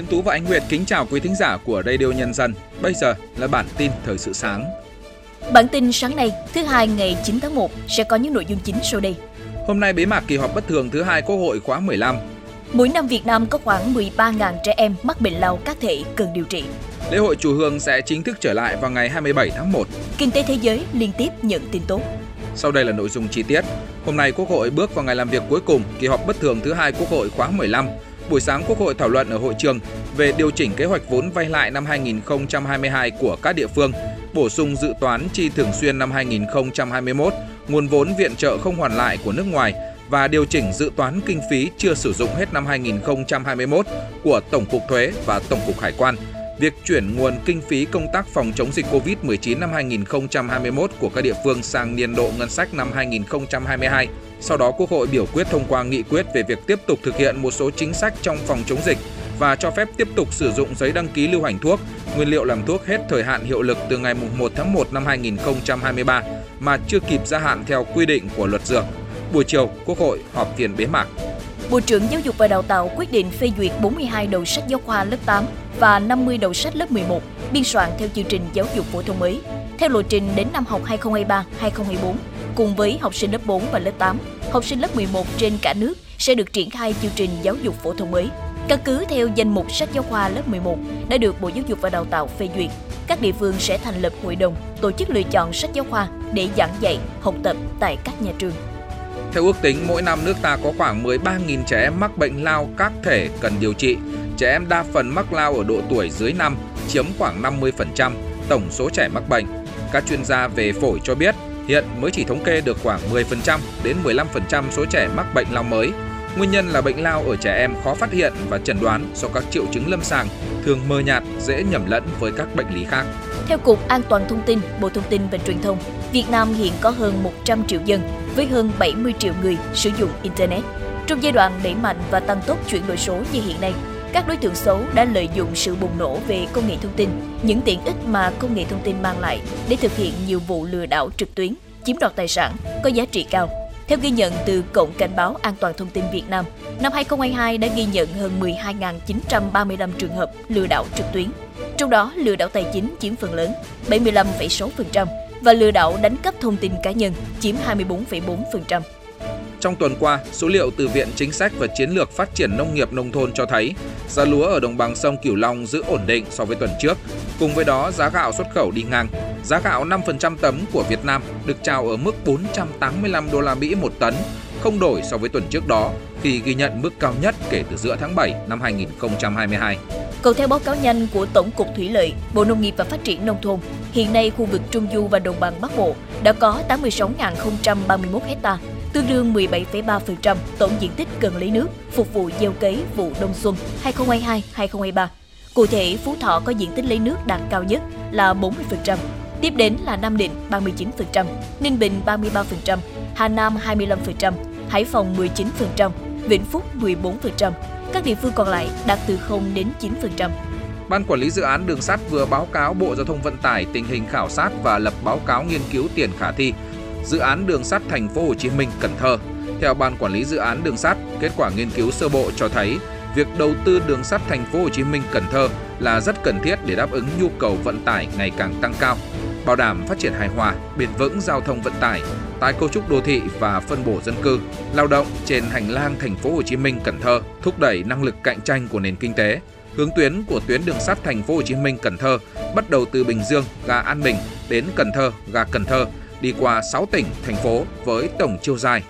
Tiến Tú và anh Nguyệt kính chào quý thính giả của Radio Nhân dân. Bây giờ là bản tin thời sự sáng. Bản tin sáng nay, thứ Hai ngày 9 tháng 1 sẽ có những nội dung chính sau đây. Hôm nay bế mạc kỳ họp bất thường thứ 2 Quốc hội khóa 15. Mỗi năm Việt Nam có khoảng 13.000 trẻ em mắc bệnh lao các thể cần điều trị. Lễ hội chùa Hương sẽ chính thức trở lại vào ngày 27 tháng 1. Kinh tế thế giới liên tiếp nhận tin tốt. Sau đây là nội dung chi tiết. Hôm nay Quốc hội bước vào ngày làm việc cuối cùng kỳ họp bất thường thứ 2 Quốc hội khóa 15. Buổi sáng Quốc hội thảo luận ở hội trường về điều chỉnh kế hoạch vốn vay lại năm 2022 của các địa phương, bổ sung dự toán chi thường xuyên năm 2021, nguồn vốn viện trợ không hoàn lại của nước ngoài và điều chỉnh dự toán kinh phí chưa sử dụng hết năm 2021 của Tổng cục Thuế và Tổng cục Hải quan. Việc chuyển nguồn kinh phí công tác phòng chống dịch Covid-19 năm 2021 của các địa phương sang niên độ ngân sách năm 2022. Sau đó, Quốc hội biểu quyết thông qua nghị quyết về việc tiếp tục thực hiện một số chính sách trong phòng chống dịch và cho phép tiếp tục sử dụng giấy đăng ký lưu hành thuốc, nguyên liệu làm thuốc hết thời hạn hiệu lực từ ngày 1 tháng 1 năm 2023 mà chưa kịp gia hạn theo quy định của luật dược. Buổi chiều, Quốc hội họp phiên bế mạc. Bộ trưởng Giáo dục và Đào tạo quyết định phê duyệt 42 đầu sách giáo khoa lớp 8 và 50 đầu sách lớp 11 biên soạn theo chương trình giáo dục phổ thông mới. Theo lộ trình đến năm học 2023-2024, cùng với học sinh lớp 4 và lớp 8, học sinh lớp 11 trên cả nước sẽ được triển khai chương trình giáo dục phổ thông mới. Căn cứ theo danh mục sách giáo khoa lớp 11 đã được Bộ Giáo dục và Đào tạo phê duyệt, các địa phương sẽ thành lập hội đồng tổ chức lựa chọn sách giáo khoa để giảng dạy, học tập tại các nhà trường. Theo ước tính, mỗi năm nước ta có khoảng 13.000 trẻ em mắc bệnh lao các thể cần điều trị. Trẻ em đa phần mắc lao ở độ tuổi dưới 5, chiếm khoảng 50% tổng số trẻ mắc bệnh. Các chuyên gia về phổi cho biết, hiện mới chỉ thống kê được khoảng 10% đến 15% số trẻ mắc bệnh lao mới. Nguyên nhân là bệnh lao ở trẻ em khó phát hiện và chẩn đoán do các triệu chứng lâm sàng thường mờ nhạt, dễ nhầm lẫn với các bệnh lý khác. Theo Cục An toàn Thông tin, Bộ Thông tin và Truyền thông, Việt Nam hiện có hơn 100 triệu dân với hơn 70 triệu người sử dụng Internet. Trong giai đoạn đẩy mạnh và tăng tốc chuyển đổi số như hiện nay, các đối tượng xấu đã lợi dụng sự bùng nổ về công nghệ thông tin, những tiện ích mà công nghệ thông tin mang lại để thực hiện nhiều vụ lừa đảo trực tuyến, chiếm đoạt tài sản có giá trị cao. Theo ghi nhận từ Cổng Cảnh báo An toàn Thông tin Việt Nam, năm 2022 đã ghi nhận hơn 12.935 trường hợp lừa đảo trực tuyến. Trong đó, lừa đảo tài chính chiếm phần lớn, 75,6%, và lừa đảo đánh cắp thông tin cá nhân chiếm 24,4%. Trong tuần qua, số liệu từ Viện Chính sách và Chiến lược Phát triển Nông nghiệp Nông thôn cho thấy giá lúa ở đồng bằng sông Cửu Long giữ ổn định so với tuần trước. Cùng với đó, giá gạo xuất khẩu đi ngang. Giá gạo 5% tấm của Việt Nam được chào ở mức 485 đô la Mỹ một tấn, không đổi so với tuần trước đó, khi ghi nhận mức cao nhất kể từ giữa tháng 7 năm 2022. Còn theo báo cáo nhanh của Tổng cục Thủy lợi, Bộ Nông nghiệp và Phát triển Nông thôn, hiện nay khu vực Trung Du và Đồng bằng Bắc Bộ đã có 86.031 ha, tương đương 17,3% tổng diện tích cần lấy nước phục vụ gieo cấy vụ đông xuân 2022-2023. Cụ thể, Phú Thọ có diện tích lấy nước đạt cao nhất là 40%, tiếp đến là Nam Định 39%, Ninh Bình 33%, Hà Nam 25%, Hải Phòng 19%, Vĩnh Phúc 14%. Các địa phương còn lại đạt từ 0 đến 9%. Ban Quản lý Dự án Đường sắt vừa báo cáo Bộ Giao thông Vận tải tình hình khảo sát và lập báo cáo nghiên cứu tiền khả thi dự án đường sắt Thành phố Hồ Chí Minh - Cần Thơ. Theo Ban Quản lý Dự án Đường sắt, kết quả nghiên cứu sơ bộ cho thấy việc đầu tư đường sắt Thành phố Hồ Chí Minh - Cần Thơ là rất cần thiết để đáp ứng nhu cầu vận tải ngày càng tăng cao, bảo đảm phát triển hài hòa, bền vững giao thông vận tải, tái cấu trúc đô thị và phân bổ dân cư, lao động trên hành lang Thành phố Hồ Chí Minh - Cần Thơ, thúc đẩy năng lực cạnh tranh của nền kinh tế. Hướng tuyến của tuyến đường sắt Thành phố Hồ Chí Minh - Cần Thơ bắt đầu từ Bình Dương, ga An Bình đến Cần Thơ, ga Cần Thơ, đi qua 6 tỉnh, thành phố với tổng chiều dài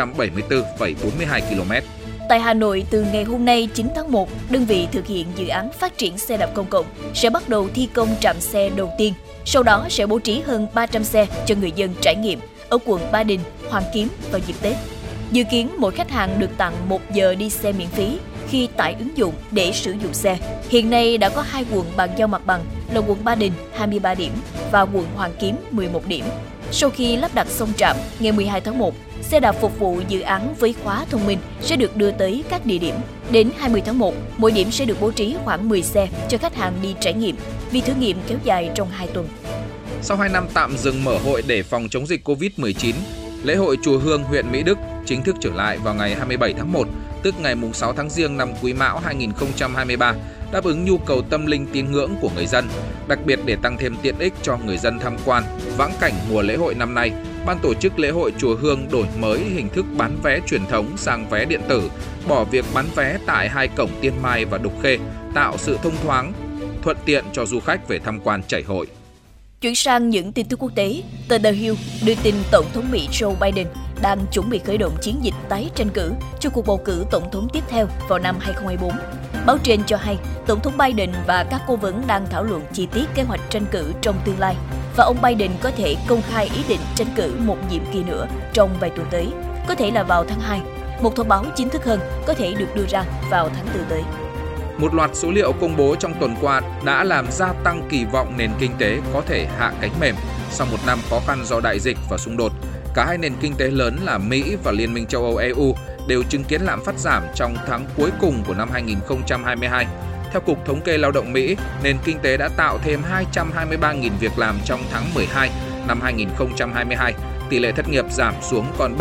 174,42 km. Tại Hà Nội, từ ngày hôm nay 9 tháng 1, đơn vị thực hiện dự án phát triển xe đạp công cộng sẽ bắt đầu thi công trạm xe đầu tiên. Sau đó sẽ bố trí hơn 300 xe cho người dân trải nghiệm ở quận Ba Đình, Hoàn Kiếm vào dịp Tết. Dự kiến mỗi khách hàng được tặng 1 giờ đi xe miễn phí khi tải ứng dụng để sử dụng xe. Hiện nay đã có 2 quận bàn giao mặt bằng là quận Ba Đình 23 điểm và quận Hoàn Kiếm 11 điểm. Sau khi lắp đặt xong trạm, ngày 12 tháng 1, xe đạp phục vụ dự án với khóa thông minh sẽ được đưa tới các địa điểm. Đến 20 tháng 1, mỗi điểm sẽ được bố trí khoảng 10 xe cho khách hàng đi trải nghiệm, vì thử nghiệm kéo dài trong 2 tuần. Sau 2 năm tạm dừng mở hội để phòng chống dịch Covid-19, lễ hội chùa Hương huyện Mỹ Đức chính thức trở lại vào ngày 27 tháng 1, tức ngày 6 tháng Giêng năm Quý Mão 2023, đáp ứng nhu cầu tâm linh tín ngưỡng của người dân. Đặc biệt để tăng thêm tiện ích cho người dân tham quan, vãng cảnh mùa lễ hội năm nay, ban tổ chức lễ hội Chùa Hương đổi mới hình thức bán vé truyền thống sang vé điện tử, bỏ việc bán vé tại hai cổng Tiên Mai và Đục Khê, tạo sự thông thoáng, thuận tiện cho du khách về tham quan trải hội. Chuyển sang những tin tức quốc tế, tờ The Hill đưa tin Tổng thống Mỹ Joe Biden đang chuẩn bị khởi động chiến dịch tái tranh cử cho cuộc bầu cử tổng thống tiếp theo vào năm 2024. Báo trên cho hay, Tổng thống Biden và các cố vấn đang thảo luận chi tiết kế hoạch tranh cử trong tương lai, và ông Biden có thể công khai ý định tranh cử một nhiệm kỳ nữa trong vài tuần tới, có thể là vào tháng 2. Một thông báo chính thức hơn có thể được đưa ra vào tháng 4 tới. Một loạt số liệu công bố trong tuần qua đã làm gia tăng kỳ vọng nền kinh tế có thể hạ cánh mềm sau một năm khó khăn do đại dịch và xung đột. Cả hai nền kinh tế lớn là Mỹ và Liên minh châu Âu EU đều chứng kiến lạm phát giảm trong tháng cuối cùng của năm 2022. Theo Cục Thống kê Lao động Mỹ, nền kinh tế đã tạo thêm 223.000 việc làm trong tháng 12 năm 2022. Tỷ lệ thất nghiệp giảm xuống còn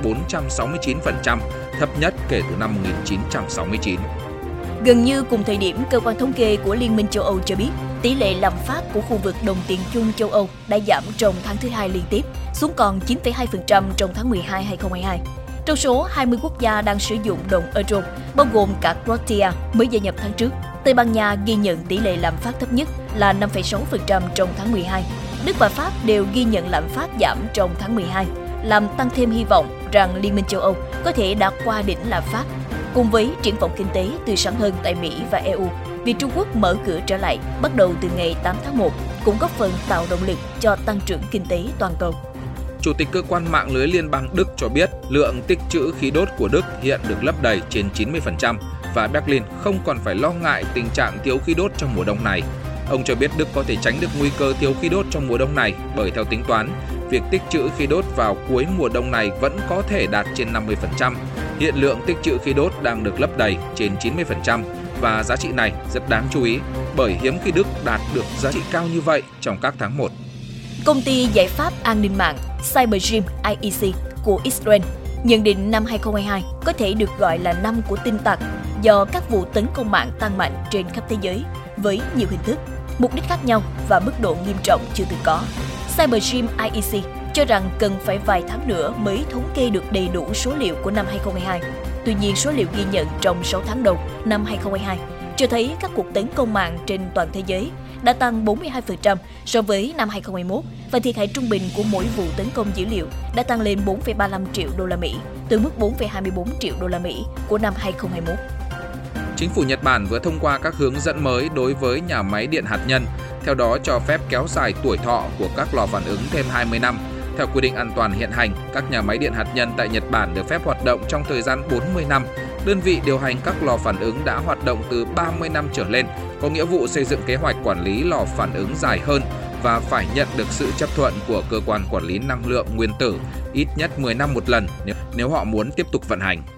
3,469%, thấp nhất kể từ năm 1969. Gần như cùng thời điểm, cơ quan thống kê của Liên minh châu Âu cho biết tỷ lệ lạm phát của khu vực đồng tiền chung châu Âu đã giảm trong tháng thứ hai liên tiếp, xuống còn 9,2% trong tháng 12 2022. Trong số 20 quốc gia đang sử dụng đồng euro, bao gồm cả Croatia mới gia nhập tháng trước, Tây Ban Nha ghi nhận tỷ lệ lạm phát thấp nhất là 5,6% trong tháng 12. Đức và Pháp đều ghi nhận lạm phát giảm trong tháng 12, làm tăng thêm hy vọng rằng Liên minh châu Âu có thể đạt qua đỉnh lạm phát. Cùng với triển vọng kinh tế tươi sáng hơn tại Mỹ và EU, việc Trung Quốc mở cửa trở lại bắt đầu từ ngày 8 tháng 1 cũng góp phần tạo động lực cho tăng trưởng kinh tế toàn cầu. Chủ tịch cơ quan mạng lưới liên bang Đức cho biết lượng tích trữ khí đốt của Đức hiện được lấp đầy trên 90% và Berlin không còn phải lo ngại tình trạng thiếu khí đốt trong mùa đông này. Ông cho biết Đức có thể tránh được nguy cơ thiếu khí đốt trong mùa đông này bởi theo tính toán, việc tích trữ khí đốt vào cuối mùa đông này vẫn có thể đạt trên 50%. Hiện lượng tích trữ khí đốt đang được lấp đầy trên 90% và giá trị này rất đáng chú ý bởi hiếm khi Đức đạt được giá trị cao như vậy trong các tháng 1. Công ty giải pháp an ninh mạng Cybergym IEC của Israel nhận định năm 2022 có thể được gọi là năm của tin tặc do các vụ tấn công mạng tăng mạnh trên khắp thế giới với nhiều hình thức, mục đích khác nhau và mức độ nghiêm trọng chưa từng có. Cybergym IEC cho rằng cần phải vài tháng nữa mới thống kê được đầy đủ số liệu của năm 2022. Tuy nhiên, số liệu ghi nhận trong 6 tháng đầu năm 2022 cho thấy các cuộc tấn công mạng trên toàn thế giới đã tăng 42% so với năm 2021 và thiệt hại trung bình của mỗi vụ tấn công dữ liệu đã tăng lên 4,35 triệu đô la Mỹ từ mức 4,24 triệu đô la Mỹ của năm 2021. Chính phủ Nhật Bản vừa thông qua các hướng dẫn mới đối với nhà máy điện hạt nhân, theo đó cho phép kéo dài tuổi thọ của các lò phản ứng thêm 20 năm. Theo quy định an toàn hiện hành, các nhà máy điện hạt nhân tại Nhật Bản được phép hoạt động trong thời gian 40 năm. Đơn vị điều hành các lò phản ứng đã hoạt động từ 30 năm trở lên, có nghĩa vụ xây dựng kế hoạch quản lý lò phản ứng dài hơn và phải nhận được sự chấp thuận của cơ quan quản lý năng lượng nguyên tử ít nhất 10 năm một lần nếu họ muốn tiếp tục vận hành.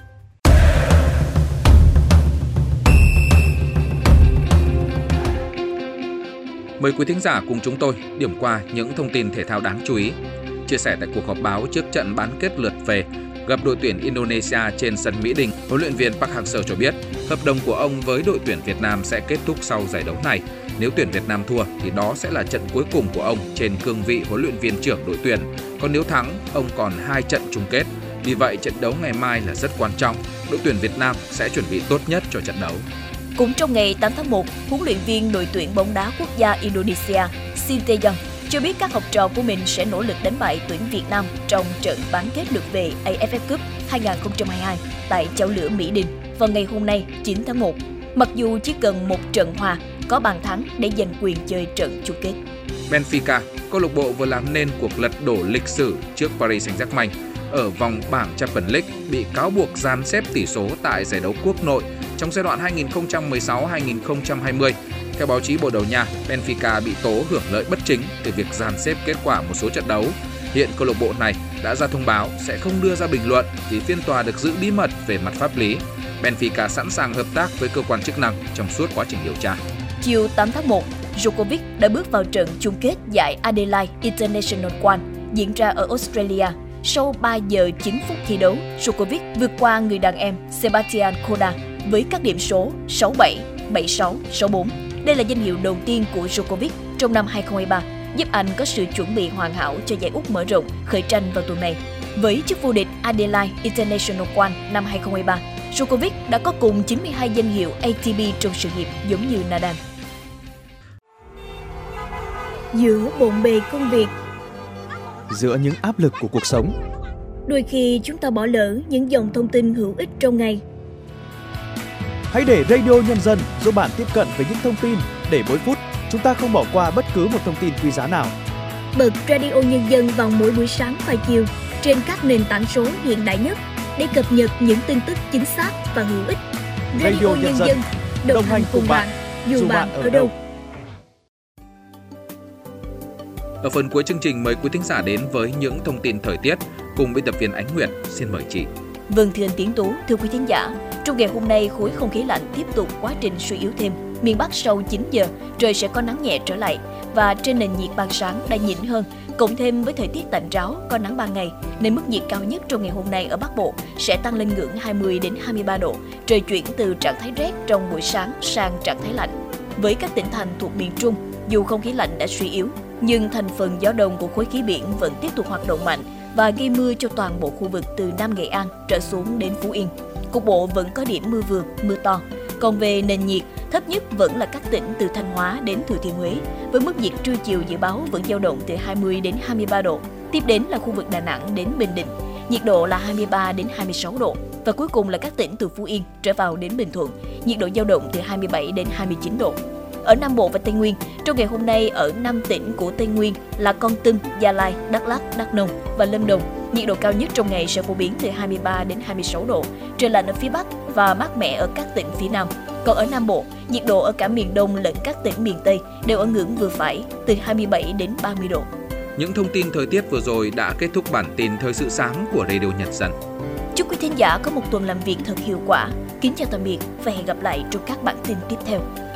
Mời quý thính giả cùng chúng tôi điểm qua những thông tin thể thao đáng chú ý. Chia sẻ tại cuộc họp báo trước trận bán kết lượt về gặp đội tuyển Indonesia trên sân Mỹ Đình, huấn luyện viên Park Hang-seo cho biết hợp đồng của ông với đội tuyển Việt Nam sẽ kết thúc sau giải đấu này. Nếu tuyển Việt Nam thua thì đó sẽ là trận cuối cùng của ông trên cương vị huấn luyện viên trưởng đội tuyển. Còn nếu thắng, ông còn 2 trận chung kết. Vì vậy trận đấu ngày mai là rất quan trọng. Đội tuyển Việt Nam sẽ chuẩn bị tốt nhất cho trận đấu. Cũng trong ngày 8 tháng 1, huấn luyện viên đội tuyển bóng đá quốc gia Indonesia Shin Tae-yong cho biết các học trò của mình sẽ nỗ lực đánh bại tuyển Việt Nam trong trận bán kết lượt về AFF Cup 2022 tại Chảo Lửa Mỹ Đình vào ngày hôm nay 9 tháng 1. Mặc dù chỉ cần một trận hòa có bàn thắng để giành quyền chơi trận chung kết. Benfica, câu lạc bộ vừa làm nên cuộc lật đổ lịch sử trước Paris Saint-Germain ở vòng bảng Champions League bị cáo buộc dàn xếp tỷ số tại giải đấu quốc nội trong giai đoạn 2016-2020. Theo báo chí Bồ Đào Nha, Benfica bị tố hưởng lợi bất chính từ việc dàn xếp kết quả một số trận đấu. Hiện câu lạc bộ này đã ra thông báo sẽ không đưa ra bình luận vì phiên tòa được giữ bí mật về mặt pháp lý. Benfica sẵn sàng hợp tác với cơ quan chức năng trong suốt quá trình điều tra. Chiều 8 tháng 1, Djokovic đã bước vào trận chung kết giải Adelaide International Open diễn ra ở Australia. Sau 3 giờ 9 phút thi đấu, Djokovic vượt qua người đàn em Sebastian Korda với các điểm số 6-7, 7664. Đây là danh hiệu đầu tiên của Djokovic trong năm 2023, giúp anh có sự chuẩn bị hoàn hảo cho giải Úc mở rộng khởi tranh vào tuần này. Với chức vô địch Adelaide International Open năm 2023, Djokovic đã có cùng 92 danh hiệu ATP trong sự nghiệp giống như Nadal. Giữa bộn bề công việc, giữa những áp lực của cuộc sống, đôi khi chúng ta bỏ lỡ những dòng thông tin hữu ích trong ngày. Hãy để Radio Nhân dân giúp bạn tiếp cận với những thông tin để mỗi phút chúng ta không bỏ qua bất cứ một thông tin quý giá nào. Bật Radio Nhân dân vào mỗi buổi sáng và chiều trên các nền tảng số hiện đại nhất để cập nhật những tin tức chính xác và hữu ích. Radio Nhân dân đồng hành cùng bạn dù bạn ở đâu. Ở phần cuối chương trình, mời quý thính giả đến với những thông tin thời tiết cùng biên tập viên Ánh Nguyệt. Xin mời chị. Vâng, thưa anh Tiến Tú, thưa quý thính giả, trong ngày hôm nay khối không khí lạnh tiếp tục quá trình suy yếu thêm. Miền Bắc sau 9 giờ trời sẽ có nắng nhẹ trở lại và trên nền nhiệt ban sáng đã nhỉnh hơn, cộng thêm với thời tiết tạnh ráo, có nắng ban ngày nên mức nhiệt cao nhất trong ngày hôm nay ở Bắc Bộ sẽ tăng lên ngưỡng 20 đến 23 độ. Trời chuyển từ trạng thái rét trong buổi sáng sang trạng thái lạnh. Với các tỉnh thành thuộc miền Trung, dù không khí lạnh đã suy yếu, nhưng thành phần gió đông của khối khí biển vẫn tiếp tục hoạt động mạnh và gây mưa cho toàn bộ khu vực từ Nam Nghệ An trở xuống đến Phú Yên. Cục bộ vẫn có điểm mưa vừa, mưa to. Còn về nền nhiệt, thấp nhất vẫn là các tỉnh từ Thanh Hóa đến Thừa Thiên Huế, với mức nhiệt trưa chiều dự báo vẫn dao động từ 20 đến 23 độ. Tiếp đến là khu vực Đà Nẵng đến Bình Định, nhiệt độ là 23 đến 26 độ. Và cuối cùng là các tỉnh từ Phú Yên trở vào đến Bình Thuận, nhiệt độ dao động từ 27 đến 29 độ. Ở Nam Bộ và Tây Nguyên, trong ngày hôm nay ở 5 tỉnh của Tây Nguyên là Kon Tum, Gia Lai, Đắk Lắk, Đắk Nông và Lâm Đồng, nhiệt độ cao nhất trong ngày sẽ phổ biến từ 23 đến 26 độ, trời lạnh ở phía Bắc và mát mẻ ở các tỉnh phía Nam. Còn ở Nam Bộ, nhiệt độ ở cả miền Đông lẫn các tỉnh miền Tây đều ở ngưỡng vừa phải, từ 27 đến 30 độ. Những thông tin thời tiết vừa rồi đã kết thúc bản tin Thời sự sáng của Radio Nhân dân. Chúc quý thính giả có một tuần làm việc thật hiệu quả. Kính chào tạm biệt và hẹn gặp lại trong các bản tin tiếp theo.